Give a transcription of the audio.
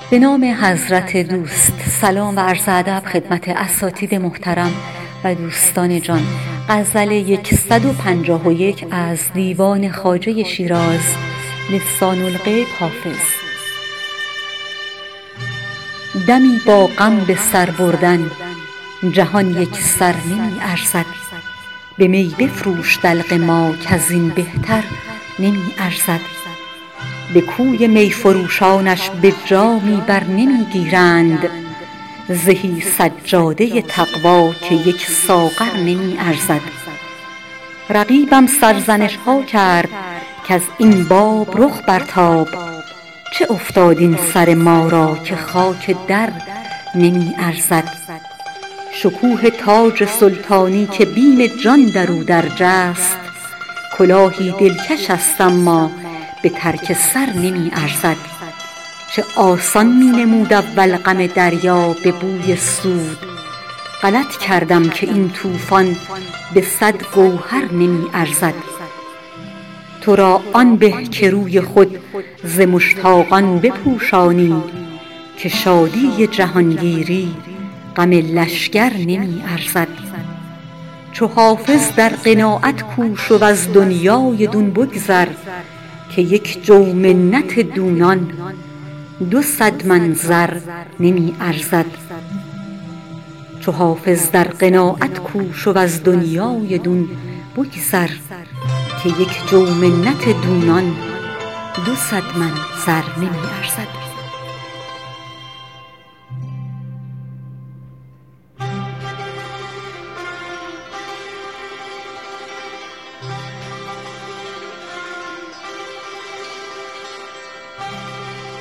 به نام حضرت دوست. سلام و عرض ادب خدمت اساتید محترم و دوستان جان. غزل 151 از دیوان خواجه شیراز، لسان الغیب حافظ. دمی با غم به سر بردن، جهان یک سر نمی ارزد. به می بفروش دلق ما کز این بهتر نمی ارزد. به کوی می فروشانش به جامی بر نمی گیرند، زهی سجاده تقوی که یک ساغر نمی ارزد. رقیبم سرزنش ها کرد کز این باب رخ برتاب، چه افتاد این سر ما را که خاک در نمی ارزد. شکوه تاج سلطانی که بیم جان در او درج است، کلاهی دلکش است اما به ترک سر نمی ارزد. چه آسان می نمود اول غم دریا به بوی سود، غلط کردم که این طوفان به 100 گوهر نمی ارزد. تو را آن به که روی خود ز مشتاقان بپوشانی، که شادی جهانگیری غم لشکر نمی ارزد. چو حافظ در قناعت کوش و از دنیای دون بگذر، که یک جو منت دونان 200 من زر نمی ارزد. چو حافظ در قناعت کوش و از دنیای دون بگذر، که یک جو منت دونان 200 من زر نمی ارزد.